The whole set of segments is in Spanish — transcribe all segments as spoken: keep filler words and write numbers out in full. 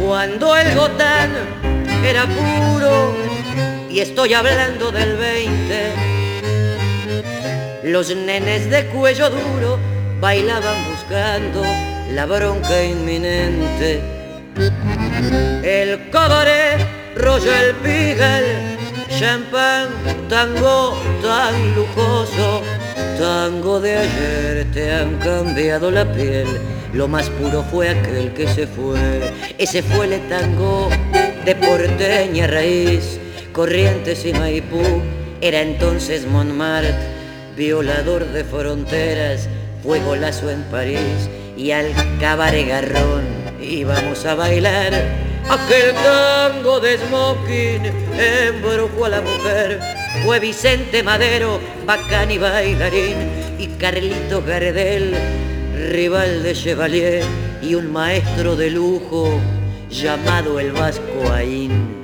cuando el gotán era puro, y estoy hablando del veinte, los nenes de cuello duro bailaban buscando la bronca inminente. El cabaret, Royal Pigal, champán, tango tan lujoso, tango de ayer te han cambiado la piel. Lo más puro fue aquel que se fue, ese fue el tango de porteña raíz. Corrientes y Maipú, era entonces Montmartre, violador de fronteras, fue golazo en París. Y al cabaret Garrón íbamos a bailar aquel tango de smoking, embrujó a la mujer. Fue Vicente Madero, bacán y bailarín, y Carlito Gardel, rival de Chevalier, y un maestro de lujo llamado el Vasco Aín.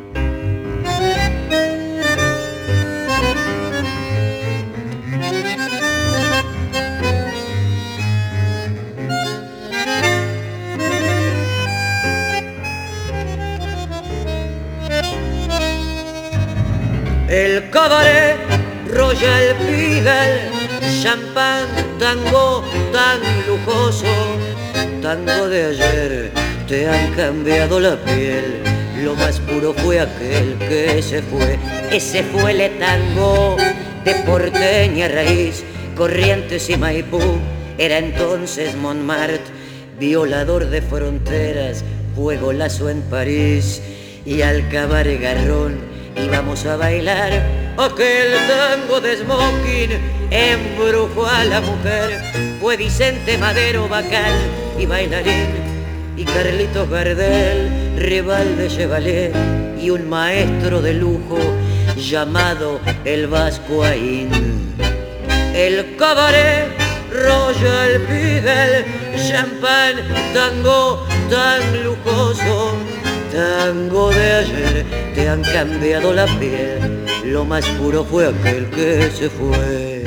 El cabaret, Royal Pigal, champán, tango tan lujoso, tango de ayer te han cambiado la piel. Lo más puro fue aquel que se fue, ese fue el tango de porteña raíz. Corrientes y Maipú, era entonces Montmartre, violador de fronteras, fue golazo en París. Y al cabaret Garrón íbamos a bailar aquel tango de smoking, embrujó a la mujer. Fue Vicente Madero, bacán y bailarín, y Carlitos Gardel, rival de Chevalier, y un maestro de lujo llamado el Vasco Aín. El cabaret, Royal Pigal, champán, tango tan lujoso, tango de ayer te han cambiado la piel. Lo más puro fue aquel que se fue.